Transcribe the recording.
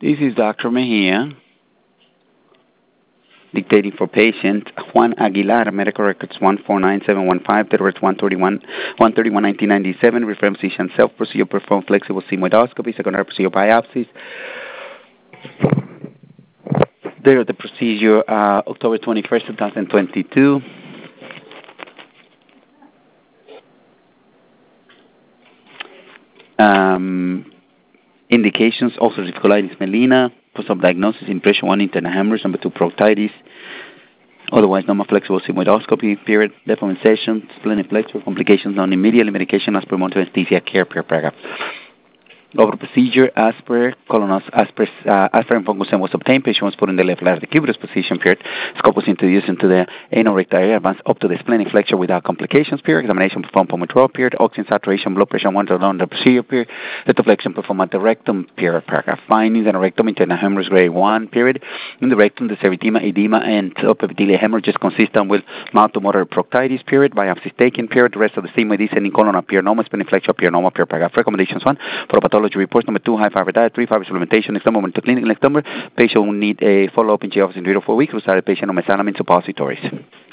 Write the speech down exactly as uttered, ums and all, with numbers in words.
This is Doctor Mejia, dictating for patient Juan Aguilar, medical records one four nine seven one five, date of birth one thirty-one, one thirty-one nineteen ninety-seven, reference physician self-procedure, perform flexible sigmoidoscopy, secondary procedure biopsies. Date of the procedure, uh, October twenty-first, twenty twenty-two. Um, indications, ulcerative colitis melena, post-op diagnosis, impression one, internal hemorrhage, number two, proctitis, otherwise normal flexible sigmoidoscopy, period, deformation, splenic flexure, complications non-immediate, medication as per monitor anesthesia care, per paragraph. Over procedure, as per colonos, as per uh, aspirin fungusem was obtained. Patient was put in the left lateral cubitus position. Period. Scope was introduced into the anal rectal area, advanced up to the splenic flexure without complications. Period. Examination performed from withdrawal. Period. Oxygen saturation, blood pressure one on the procedure. Period. Retroflexion performed at the rectum. Period. Paragraph. Findings in the rectum, internal hemorrhage grade one. Period. In the rectum, the erythema, edema, and subepithelial hemorrhages consistent with mild to moderate proctitis. Period. Biopsies taken. Period. The rest of the sigmoid descending colon appear normal. Splenic flexure appear normal. Period. Paragraph. Recommendations one for pathology. Report number two, high fiber diet, three fiber supplementation, next number, went to clinic, next number, patient will need a follow-up in G office in three to four weeks, we started patient on mesalamine suppositories.